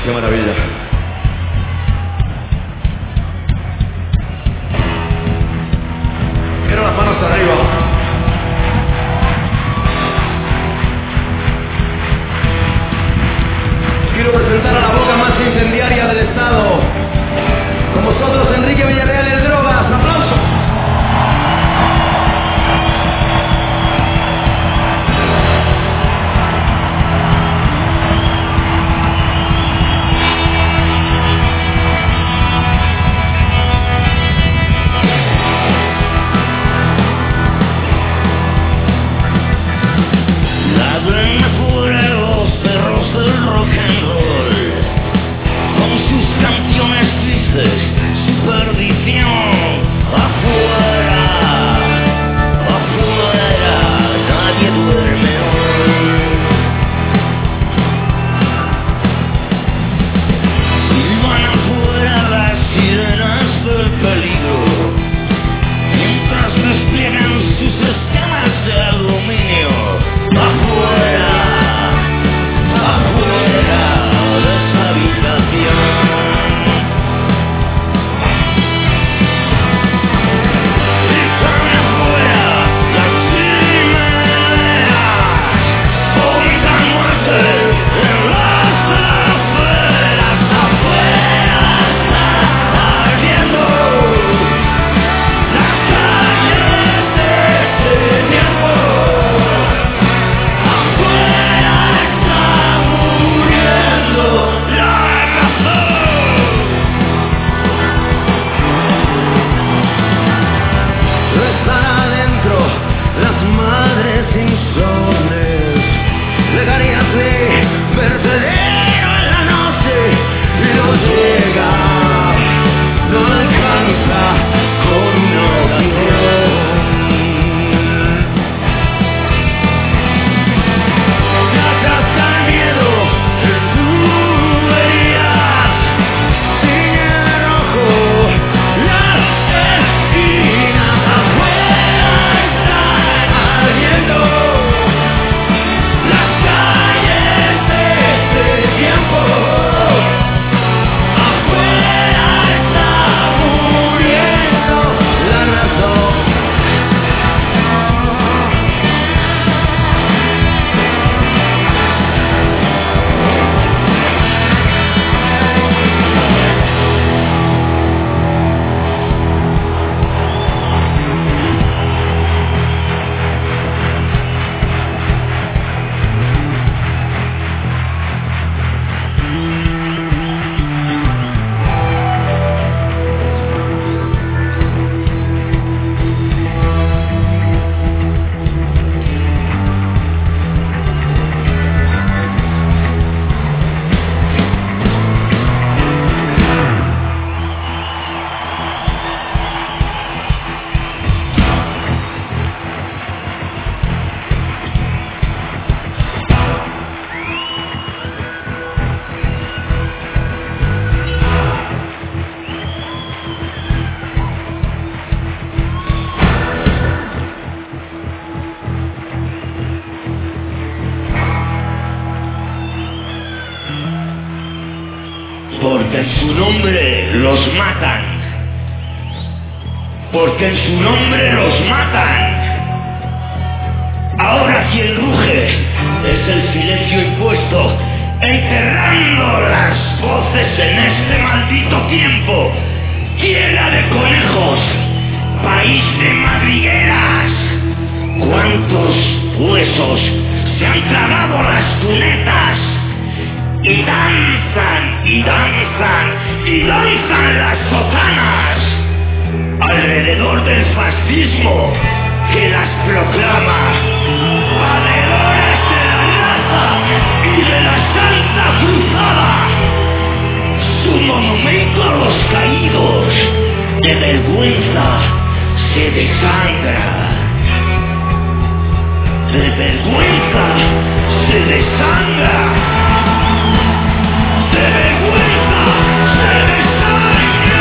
Qué maravilla. Quiero las manos arriba. Quiero presentar a la boca más incendiaria del Estado. Con vosotros, Enrique Villarreal, el Drogas. ¡Aplausos! Porque en su nombre los matan. Porque en su nombre los matan. Ahora quien ruge es el silencio impuesto, enterrando las voces en este maldito tiempo. Tierra de conejos, país de madrigueras. ¿Cuántos huesos se han tragado las cunetas? Y danzan, y danzan, y danzan las sotanas alrededor del fascismo que las proclama valedores de la raza y de la Santa Cruzada. Su monumento a los caídos de vergüenza se desangra. De vergüenza se desangra. De vergüenza se desangra.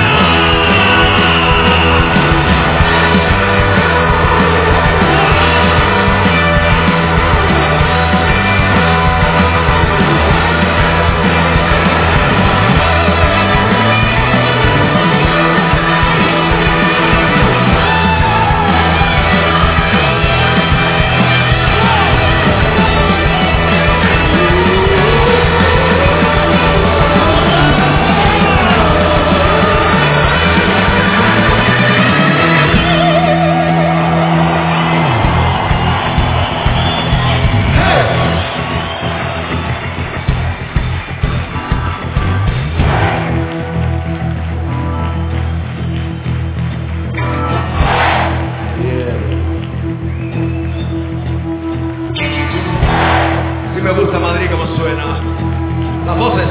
Las voces.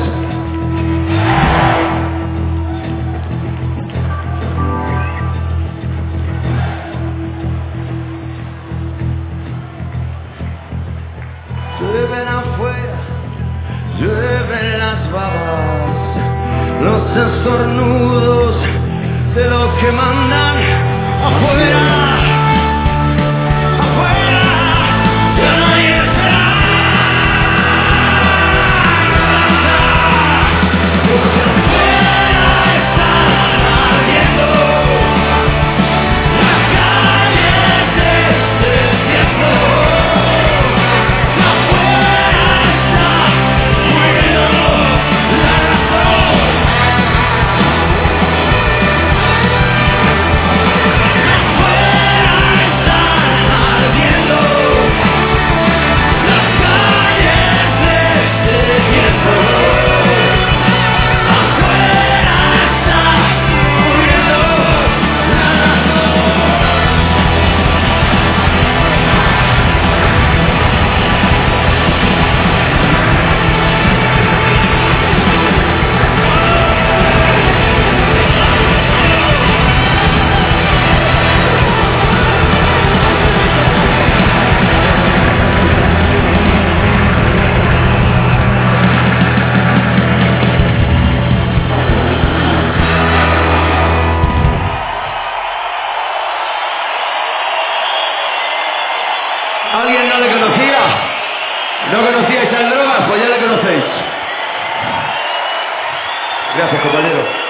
Llueven afuera, llueven las babas, los estornudos de los que mandan afuera. ¿Alguien no le conocía? ¿No conocíais al Drogas? Pues ya le conocéis. Gracias, compañero.